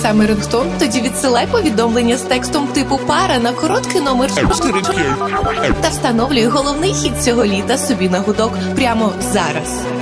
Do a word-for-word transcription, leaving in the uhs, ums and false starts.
саме рингтон? Тоді відсилай повідомлення з текстом типу «пара» на короткий номер та встановлюй головний хіт цього літа собі на гудок прямо зараз.